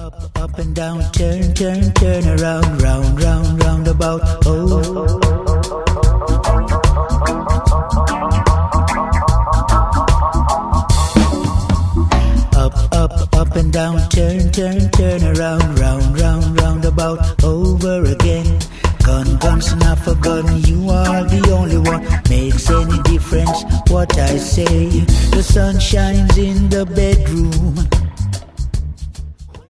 Up and down, turn around, round about. Oh. Up and down, turn around, round about. Over again. Guns, not for gun. You are the only one. Makes any difference what I say. The sun shines in the bedroom.